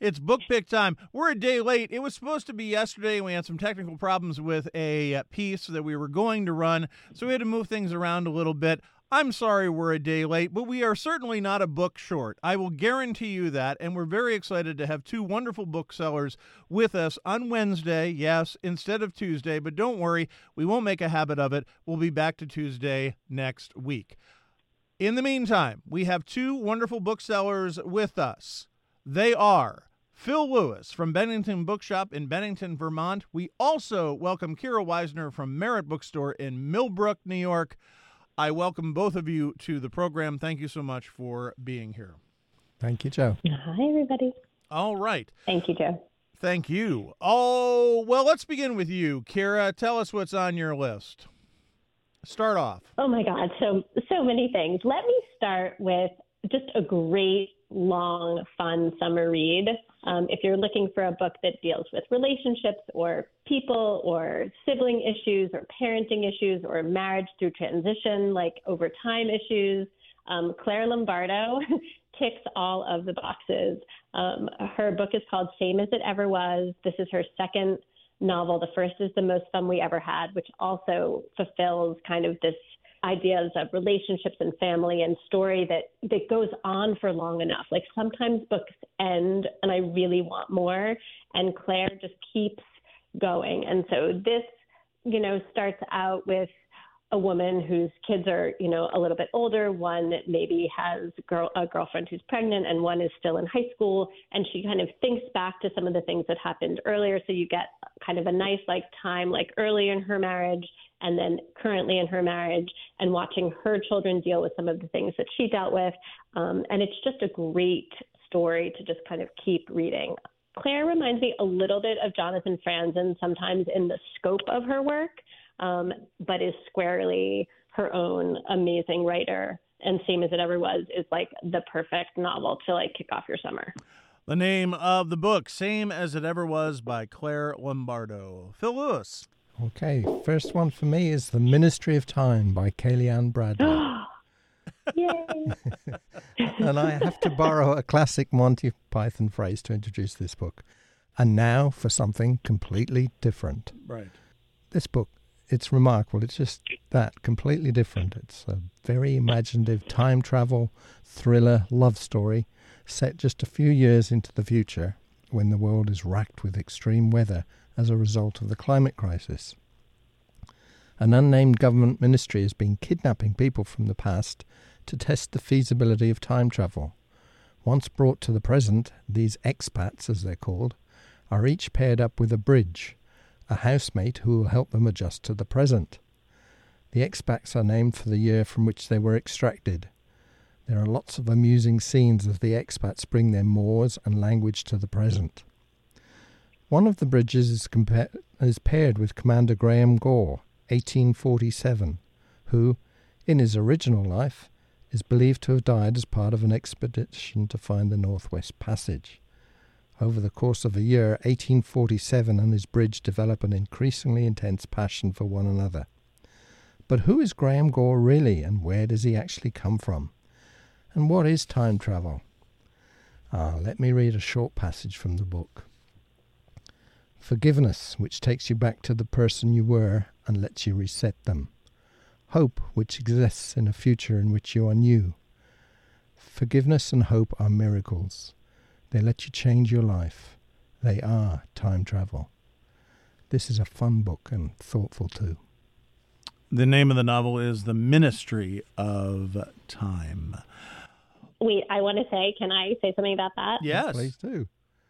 It's book pick time. We're a day late. It was supposed to be yesterday. We had some technical problems with a piece that we were going to run, so we had to move things around a little bit. I'm sorry we're a day late, but we are certainly not a book short. I will guarantee you that, and we're very excited to have two wonderful booksellers with us on Wednesday, yes, instead of Tuesday, but don't worry, we won't make a habit of it. We'll be back to Tuesday next week. In the meantime, we have two wonderful booksellers with us. They are Phil Lewis from Bennington Bookshop in Bennington, Vermont. We also welcome Kira Weisner from Merritt Bookstore in Millbrook, New York. I welcome both of you to the program. Thank you so much for being here. Thank you, Joe. Hi, everybody. All right. Thank you, Joe. Thank you. Oh, well, let's begin with you, Kira. Tell us what's on your list. Start off. Oh, my God. So many things. Let me start with just a great, long, fun summer read. If you're looking for a book that deals with relationships or people or sibling issues or parenting issues or marriage through transition, like over time issues, Claire Lombardo ticks all of the boxes. Her book is called Same as It Ever Was. This is her second novel. The first is The Most Fun We Ever Had, which also fulfills kind of this ideas of relationships and family and story that goes on for long enough. Like sometimes books end and I really want more, and Claire just keeps going. And so this, starts out with a woman whose kids are, a little bit older. One maybe has a girlfriend who's pregnant and one is still in high school. And she kind of thinks back to some of the things that happened earlier. So you get kind of a nice time early in her marriage and then currently in her marriage, and watching her children deal with some of the things that she dealt with. And it's just a great story to just kind of keep reading. Claire reminds me a little bit of Jonathan Franzen sometimes in the scope of her work, but is squarely her own amazing writer. And Same as It Ever Was is the perfect novel to kick off your summer. The name of the book, Same as It Ever Was by Claire Lombardo. Phil Lewis. Okay, first one for me is The Ministry of Time by Kellyanne Bradley. Yay! And I have to borrow a classic Monty Python phrase to introduce this book. And now for something completely different. Right. This book, it's remarkable. It's just that, completely different. It's a very imaginative time travel, thriller, love story set just a few years into the future when the world is racked with extreme weather as a result of the climate crisis. An unnamed government ministry has been kidnapping people from the past to test the feasibility of time travel. Once brought to the present, these expats, as they're called, are each paired up with a bridge, a housemate who will help them adjust to the present. The expats are named for the year from which they were extracted. There are lots of amusing scenes as the expats bring their mores and language to the present. One of the bridges is paired with Commander Graham Gore, 1847, who, in his original life, is believed to have died as part of an expedition to find the Northwest Passage. Over the course of a year, 1847 and his bridge develop an increasingly intense passion for one another. But who is Graham Gore really, and where does he actually come from? And what is time travel? Let me read a short passage from the book. Forgiveness, which takes you back to the person you were and lets you reset them. Hope, which exists in a future in which you are new. Forgiveness and hope are miracles. They let you change your life. They are time travel. This is a fun book and thoughtful too. The name of the novel is The Ministry of Time. Wait, I want to say, can I say something about that? Yes. Please do.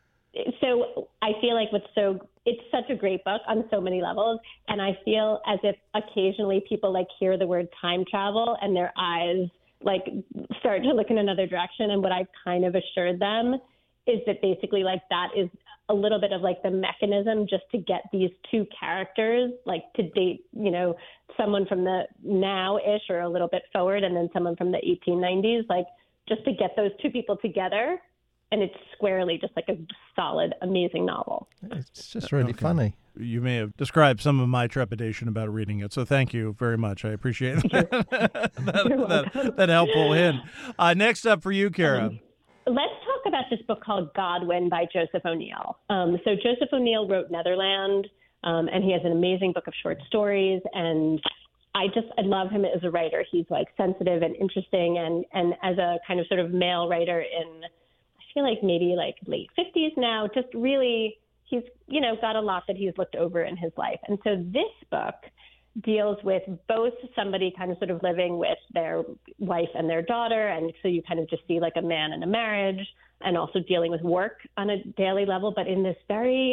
So I feel it's such a great book on so many levels. And I feel as if occasionally people hear the word time travel and their eyes start to look in another direction. And what I've kind of assured them is that basically that is a little bit of the mechanism just to get these two characters to date, someone from the now-ish or a little bit forward and then someone from the 1890s, just to get those two people together. And it's squarely just a solid, amazing novel. It's just really funny. You may have described some of my trepidation about reading it, so thank you very much. I appreciate that helpful hint. Next up for you, Kara. Let's talk talk about this book called Godwin by Joseph O'Neill. So Joseph O'Neill wrote Netherland, and he has an amazing book of short stories. And I love him as a writer. He's like sensitive and interesting. And as a kind of sort of male writer in, I feel like maybe like late 50s now, just really, he's, got a lot that he's looked over in his life. And so this book deals with both somebody kind of sort of living with their wife and their daughter. And so you kind of just see like a man in a marriage, and also dealing with work on a daily level. But in this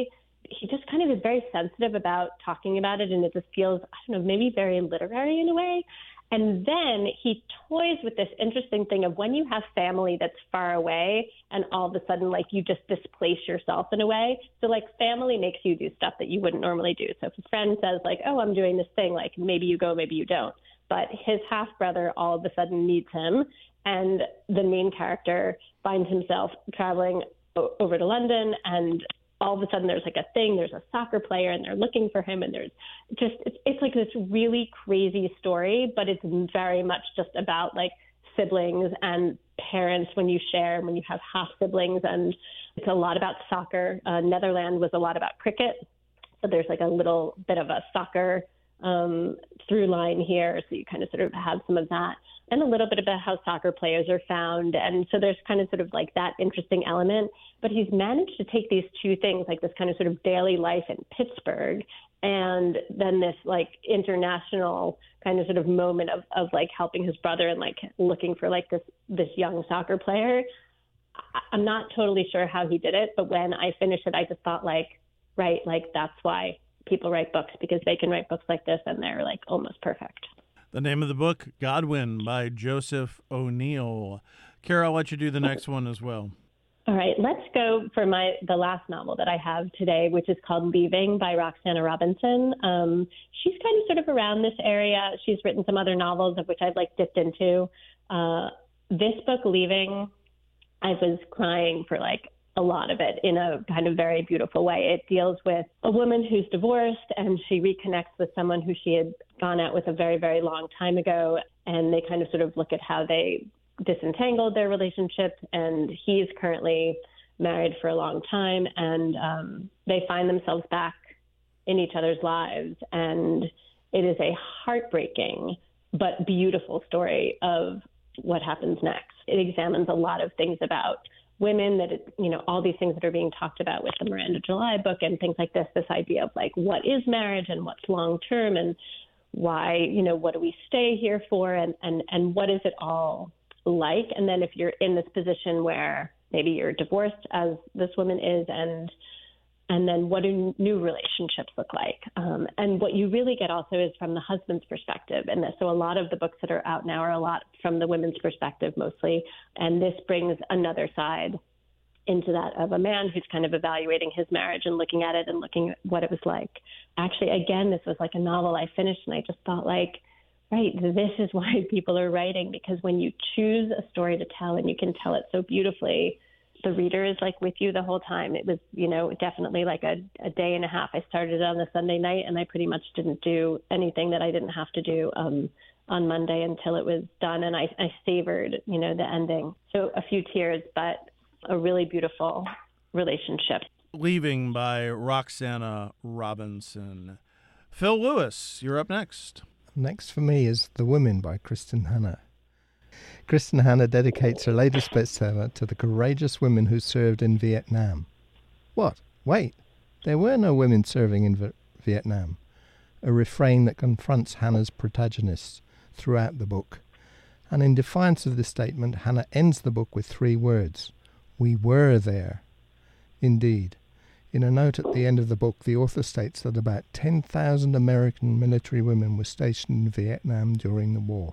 he just kind of is very sensitive about talking about it. And it just feels, I don't know, maybe very literary in a way. And then he toys with this interesting thing of when you have family that's far away and all of a sudden, like, you just displace yourself in a way. So, like, family makes you do stuff that you wouldn't normally do. So if a friend says, like, oh, I'm doing this thing, like, maybe you go, maybe you don't. But his half-brother all of a sudden needs him, and the main character finds himself traveling over to London, and all of a sudden there's like a thing, there's a soccer player and they're looking for him, and there's just, it's like this really crazy story, but it's very much just about like siblings and parents when you you have half siblings, and it's a lot about soccer. Netherland was a lot about cricket. So there's like a little bit of a soccer through line here. So you kind of sort of have some of that, and a little bit about how soccer players are found. And so there's kind of sort of like that interesting element. But he's managed to take these two things, like this kind of sort of daily life in Pittsburgh, and then this like international kind of sort of moment of like helping his brother and like looking for like this young soccer player. I'm not totally sure how he did it, but when I finished it, I just thought like, right, like that's why people write books, because they can write books like this and they're like almost perfect. The name of the book, Godwin by Joseph O'Neill. Kara, I'll let you do the next one as well. All right, let's go for the last novel that I have today, which is called Leaving by Roxana Robinson. She's kind of sort of around this area. She's written some other novels of which I've like dipped into. This book, Leaving, I was crying for like a lot of it in a kind of very beautiful way. It deals with a woman who's divorced, and she reconnects with someone who she had gone out with a very, very long time ago. And they kind of sort of look at how they disentangled their relationship, and he's currently married for a long time, and they find themselves back in each other's lives. And it is a heartbreaking but beautiful story of what happens next. It examines a lot of things about women, that all these things that are being talked about with the Miranda July book and things like this idea of like, what is marriage and what's long term, and why, what do we stay here for, and what is it all like? And then if you're in this position where maybe you're divorced, as this woman is, and then what do new relationships look like? And what you really get also is from the husband's perspective. And so a lot of the books that are out now are a lot from the women's perspective mostly. And this brings another side into that of a man who's kind of evaluating his marriage and looking at it and looking at what it was like. Actually, again, this was like a novel I finished, and I just thought like, right, this is why people are writing, because when you choose a story to tell and you can tell it so beautifully, the reader is like with you the whole time. It was, definitely like a day and a half. I started on a Sunday night, and I pretty much didn't do anything that I didn't have to do on Monday until it was done. And I savored, the ending. So a few tears, but a really beautiful relationship. Leaving by Roxana Robinson. Phil Lewis, you're up next. Next for me is The Women by Kristen Hanna. Kristen Hanna dedicates her latest bestseller to the courageous women who served in Vietnam. What? Wait, there were no women serving in Vietnam. A refrain that confronts Hanna's protagonists throughout the book. And in defiance of this statement, Hanna ends the book with 3 words. We were there. Indeed. In a note at the end of the book, the author states that about 10,000 American military women were stationed in Vietnam during the war.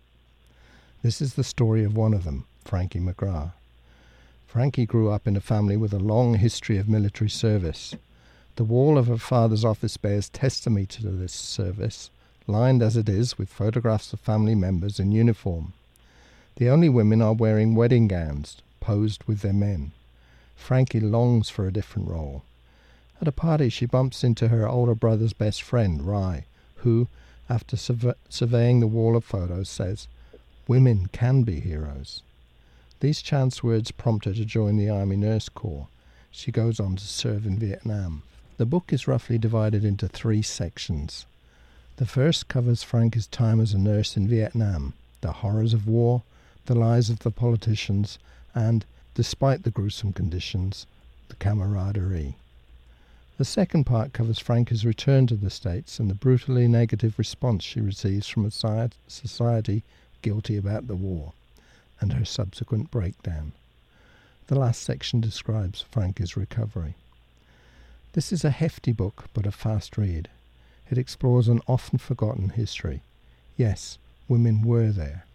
This is the story of one of them, Frankie McGrath. Frankie grew up in a family with a long history of military service. The wall of her father's office bears testimony to this service, lined as it is with photographs of family members in uniform. The only women are wearing wedding gowns, posed with their men. Frankie longs for a different role. At a party, she bumps into her older brother's best friend, Rai, who, after surveying the wall of photos, says, "Women can be heroes." These chance words prompt her to join the Army Nurse Corps. She goes on to serve in Vietnam. The book is roughly divided into 3 sections. The first covers Franke's time as a nurse in Vietnam, the horrors of war, the lies of the politicians, and, despite the gruesome conditions, the camaraderie. The second part covers Franke's return to the States and the brutally negative response she receives from a society guilty about the war, and her subsequent breakdown. The last section describes Franke's recovery. This is a hefty book, but a fast read. It explores an often forgotten history. Yes, women were there.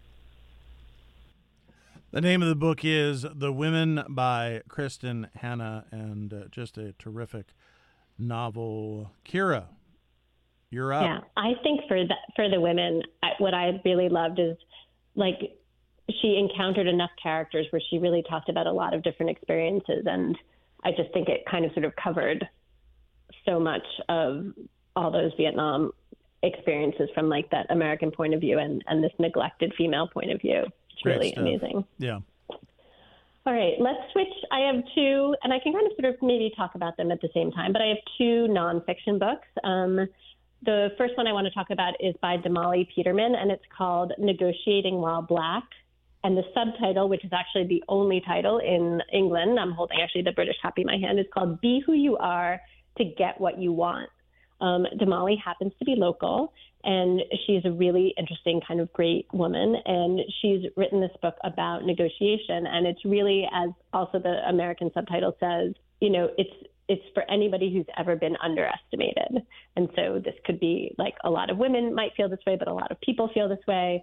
The name of the book is The Women by Kristin Hannah, and just a terrific novel. Kira, you're up. Yeah, I think for the women, what I really loved is, like, she encountered enough characters where she really talked about a lot of different experiences, and I just think it kind of sort of covered so much of all those Vietnam experiences from, like, that American point of view and this neglected female point of view. It's really amazing. Yeah. All right, let's switch. I have 2, and I can kind of sort of maybe talk about them at the same time, but I have 2 nonfiction books. The first one I want to talk about is by Damali Peterman, and it's called Negotiating While Black. And the subtitle, which is actually the only title in England, I'm holding actually the British copy in my hand, is called Be Who You Are to Get What You Want. Damali happens to be local, and she's a really interesting, kind of great woman. And she's written this book about negotiation. And it's really, as also the American subtitle says, you know, it's for anybody who's ever been underestimated. And so this could be like a lot of women might feel this way, but a lot of people feel this way.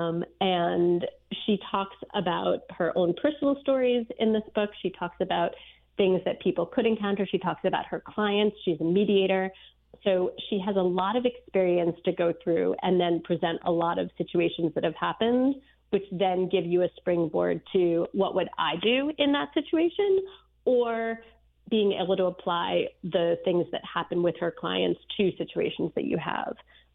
And she talks about her own personal stories in this book. She talks about things that people could encounter. She talks about her clients. She's a mediator. So she has a lot of experience to go through and then present a lot of situations that have happened, which then give you a springboard to what would I do in that situation, or being able to apply the things that happen with her clients to situations that you have.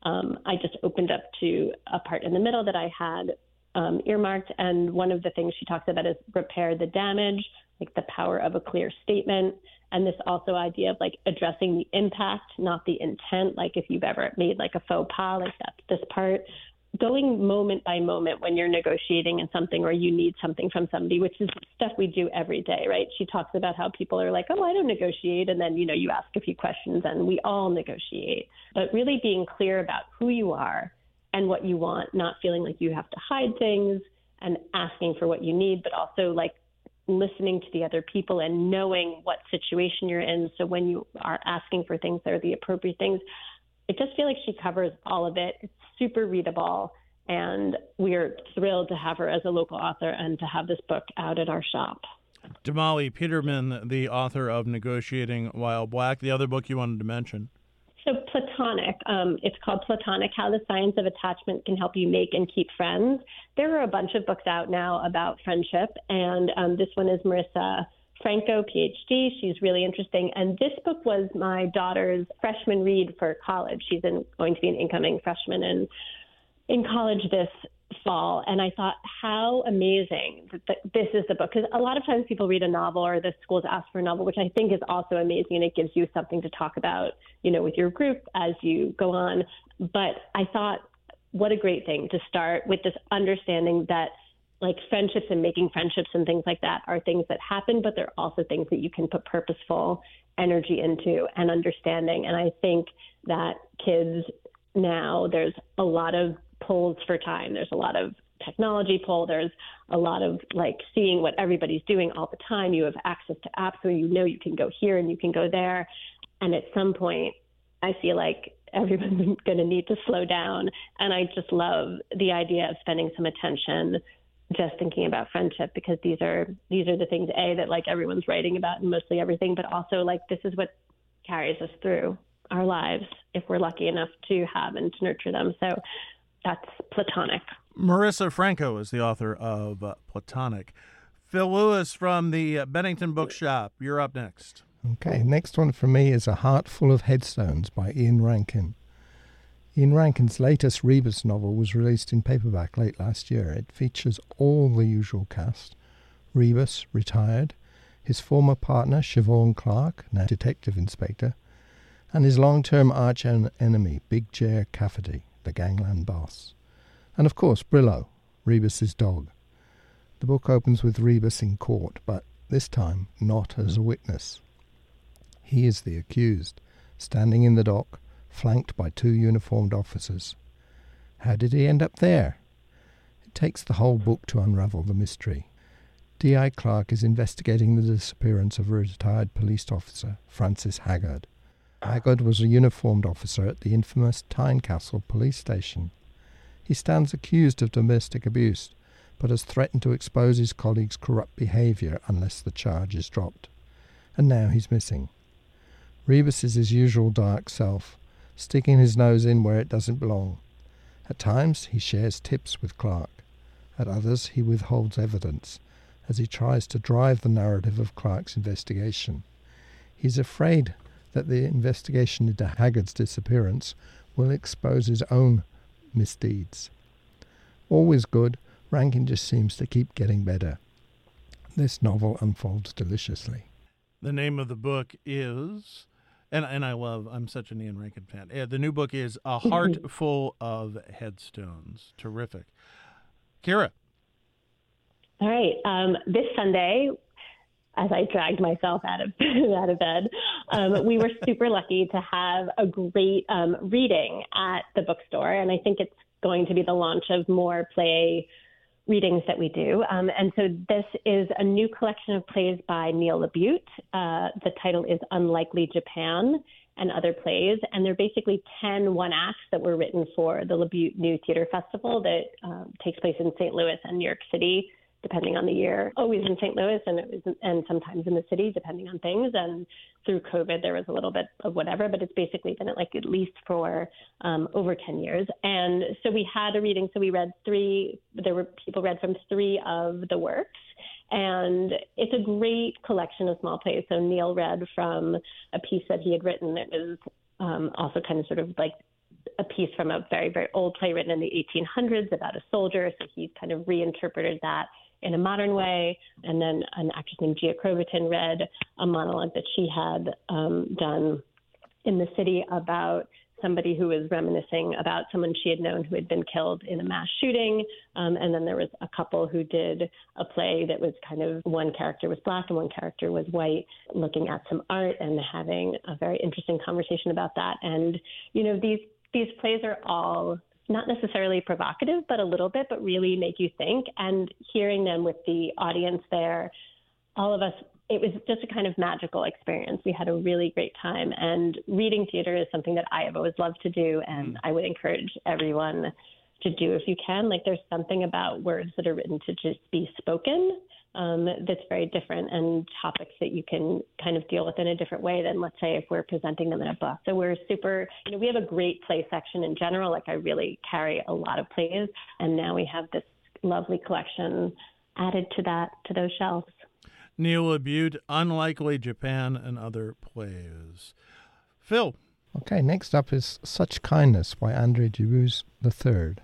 I just opened up to a part in the middle that I had earmarked, and one of the things she talks about is repair the damage, like the power of a clear statement, and this also idea of like addressing the impact, not the intent, like if you've ever made like a faux pas, like that's this part. Going moment by moment when you're negotiating in something or you need something from somebody, which is stuff we do every day, right? She talks about how people are like, oh, I don't negotiate. And then, you know, you ask a few questions and we all negotiate. But really being clear about who you are and what you want, not feeling like you have to hide things and asking for what you need, but also like listening to the other people and knowing what situation you're in. So when you are asking for things that are the appropriate things, I just feel like she covers all of it. It's super readable, and we're thrilled to have her as a local author and to have this book out at our shop. Damali Peterman, the author of Negotiating While Black. The other book you wanted to mention? So Platonic. It's called Platonic, How the Science of Attachment Can Help You Make and Keep Friends. There are a bunch of books out now about friendship, and this one is Marissa Franco, PhD. She's really interesting. And this book was my daughter's freshman read for college. She's going to be an incoming freshman in college this fall. And I thought, how amazing that this is the book. Because a lot of times people read a novel or the schools ask for a novel, which I think is also amazing. And it gives you something to talk about, you know, with your group as you go on. But I thought, what a great thing to start with this understanding that like friendships and making friendships and things like that are things that happen, but they're also things that you can put purposeful energy into and understanding. And I think that kids now, there's a lot of pulls for time. There's a lot of technology pull. There's a lot of like seeing what everybody's doing all the time. You have access to apps where you know you can go here and you can go there. And at some point, I feel like everyone's going to need to slow down. And I just love the idea of spending some attention just thinking about friendship, because these are the things, that like everyone's writing about and mostly everything, but also like this is what carries us through our lives if we're lucky enough to have and to nurture them. So that's Platonic. Marissa Franco is the author of Platonic. Phil Lewis from the Bennington Bookshop, you're up next. Okay, next one for me is A Heart Full of Headstones by Ian Rankin. Ian Rankin's latest Rebus novel was released in paperback late last year. It features all the usual cast, Rebus, retired, his former partner, Siobhan Clark, now detective inspector, and his long-term arch-enemy, Big Ger Cafferty, the gangland boss. And of course, Brillo, Rebus's dog. The book opens with Rebus in court, but this time not as a witness. He is the accused, standing in the dock, flanked by 2 uniformed officers. How did he end up there? It takes the whole book to unravel the mystery. D.I. Clark is investigating the disappearance of a retired police officer, Francis Haggard. Haggard was a uniformed officer at the infamous Tynecastle police station. He stands accused of domestic abuse, but has threatened to expose his colleagues' corrupt behaviour unless the charge is dropped. And now he's missing. Rebus is his usual dark self, sticking his nose in where it doesn't belong. At times he shares tips with Clark. At others he withholds evidence, as he tries to drive the narrative of Clark's investigation. He's afraid that the investigation into Haggard's disappearance will expose his own misdeeds. Always good, Rankin just seems to keep getting better. This novel unfolds deliciously. The name of the book is, and I'm such an Ian Rankin fan. The new book is A Heart Full of Headstones. Terrific. Kira. All right. This Sunday, as I dragged myself out of bed, we were super lucky to have a great reading at the bookstore, and I think it's going to be the launch of more play readings that we do. And so this is a new collection of plays by Neil LaBute. The title is Unlikely Japan and Other Plays, and they're basically 10 one-acts that were written for the LaBute New Theater Festival that takes place in St. Louis and New York City, depending on the year. Always in St. Louis and sometimes in the city, depending on things. And through COVID, there was a little bit of whatever, but it's basically been at least for over 10 years. And so we had a reading. So we read people read from 3 of the works. And it's a great collection of small plays. So Neil read from a piece that he had written that was also kind of sort of like a piece from a very, very old play written in the 1800s about a soldier. So he kind of reinterpreted that in a modern way. And then an actress named Gia Croverton read a monologue that she had done in the city about somebody who was reminiscing about someone she had known who had been killed in a mass shooting. And then there was a couple who did a play that was kind of, one character was Black and one character was white, looking at some art and having a very interesting conversation about that. And, these plays are all not necessarily provocative, but a little bit, but really make you think. And hearing them with the audience there, all of us, it was just a kind of magical experience. We had a really great time. And reading theater is something that I have always loved to do, and I would encourage everyone to do if you can. There's something about words that are written to just be spoken that's very different, and topics that you can kind of deal with in a different way than, let's say, if we're presenting them in a book. So we're super, we have a great play section in general. I really carry a lot of plays, and now we have this lovely collection added to those shelves. Neil LaBute, Unlikely Japan and Other Plays. Phil. Okay, next up is Such Kindness by Andre Dubus III.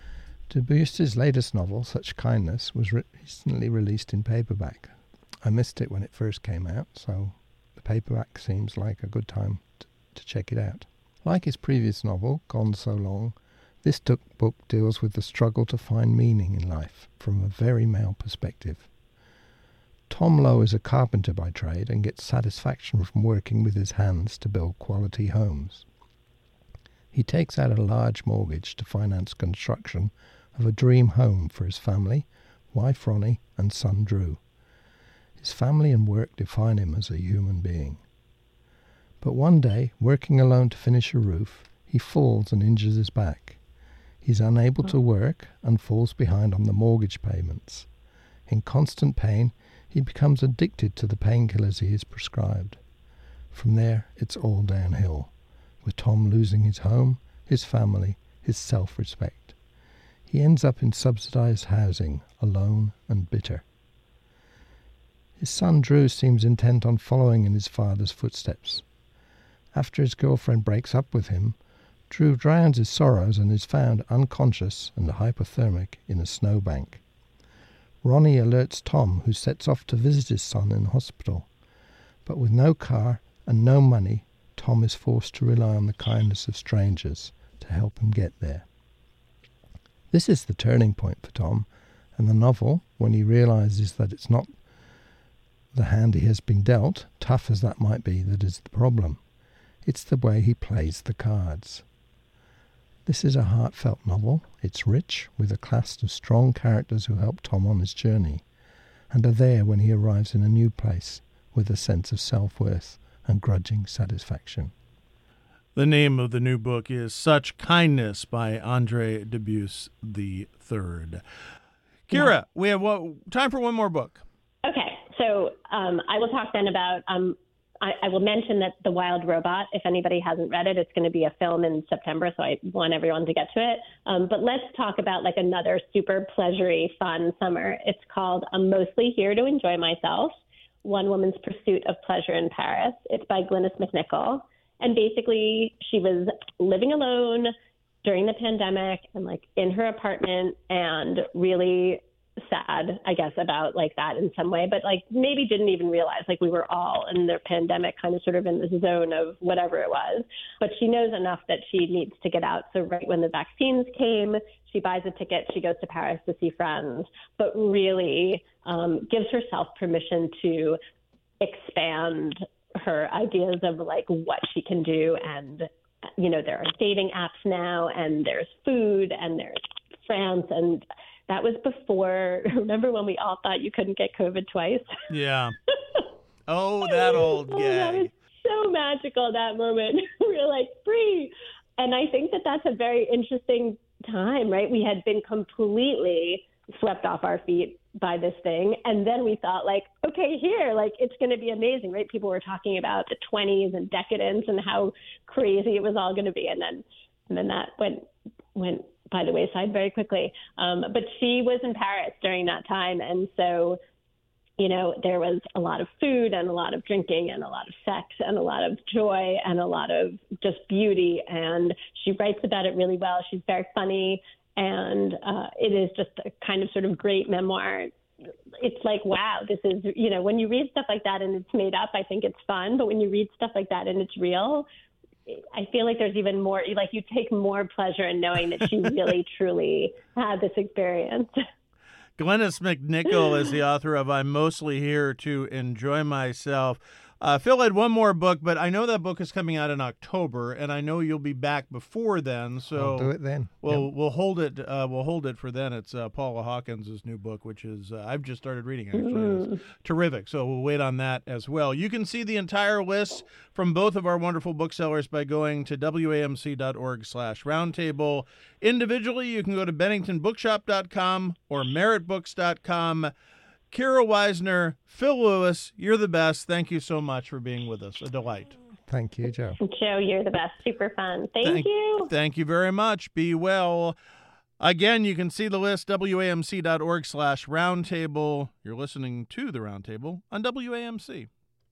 Dubus's latest novel, Such Kindness, was recently released in paperback. I missed it when it first came out, so the paperback seems like a good time to check it out. Like his previous novel, Gone So Long, this book deals with the struggle to find meaning in life from a very male perspective. Tom Lowe is a carpenter by trade and gets satisfaction from working with his hands to build quality homes. He takes out a large mortgage to finance construction of a dream home for his family, wife Ronnie and son Drew. His family and work define him as a human being. But one day, working alone to finish a roof, he falls and injures his back. He's unable to work and falls behind on the mortgage payments. In constant pain, he becomes addicted to the painkillers he is prescribed. From there, it's all downhill, with Tom losing his home, his family, his self-respect. He ends up in subsidized housing, alone and bitter. His son Drew seems intent on following in his father's footsteps. After his girlfriend breaks up with him, Drew drowns his sorrows and is found unconscious and hypothermic in a snowbank. Ronnie alerts Tom, who sets off to visit his son in hospital. But with no car and no money, Tom is forced to rely on the kindness of strangers to help him get there. This is the turning point for Tom, and the novel, when he realizes that it's not the hand he has been dealt, tough as that might be, that is the problem. It's the way he plays the cards. This is a heartfelt novel. It's rich, with a cast of strong characters who help Tom on his journey, and are there when he arrives in a new place with a sense of self-worth and grudging satisfaction. The name of the new book is Such Kindness by Andre Dubus III. Kira, we have time for one more book. Okay, so I will talk then about, I will mention that The Wild Robot, if anybody hasn't read it, it's going to be a film in September, so I want everyone to get to it. But let's talk about like another super pleasury, fun summer. It's called I'm Mostly Here to Enjoy Myself, One Woman's Pursuit of Pleasure in Paris. It's by Glynis McNichol. And basically, she was living alone during the pandemic and like in her apartment and really sad, I guess, about like that in some way, but like maybe didn't even realize like we were all in the pandemic kind of sort of in the zone of whatever it was. But she knows enough that she needs to get out. So right when the vaccines came, she buys a ticket, she goes to Paris to see friends, but really gives herself permission to expand her ideas of like what she can do. And, you know, there are dating apps now and there's food and there's France, and that was before, remember when we all thought you couldn't get COVID twice? Yeah. Oh, that old gag. That was so magical, that moment. We were like, free. And I think that that's a very interesting time, right? We had been completely swept off our feet by this thing. And then we thought like, okay, here, like it's going to be amazing, right? People were talking about the 20s and decadence and how crazy it was all going to be. And then that went by the wayside very quickly. But she was in Paris during that time. And so, you know, there was a lot of food and a lot of drinking and a lot of sex and a lot of joy and a lot of just beauty. And she writes about it really well. She's very funny. And it is just a kind of sort of great memoir. It's like, wow, this is, you know, when you read stuff like that and it's made up, I think it's fun. But when you read stuff like that and it's real, I feel like there's even more, like you take more pleasure in knowing that she really, truly had this experience. Glynis McNichol is the author of I'm Mostly Here to Enjoy Myself. Phil had one more book, but I know that book is coming out in October, and I know you'll be back before then. So I'll do it then. We'll hold it. We'll hold it for then. It's Paula Hawkins' new book, which is I've just started reading. Actually, it's terrific. So we'll wait on that as well. You can see the entire list from both of our wonderful booksellers by going to wamc.org/roundtable. Individually, you can go to BenningtonBookshop.com or MerrittBooks.com. Kira Weisner, Phil Lewis, you're the best. Thank you so much for being with us. A delight. Thank you, Joe. Joe, you're the best. Super fun. Thank you. Thank you very much. Be well. Again, you can see the list, wamc.org/roundtable. You're listening to the Roundtable on WAMC.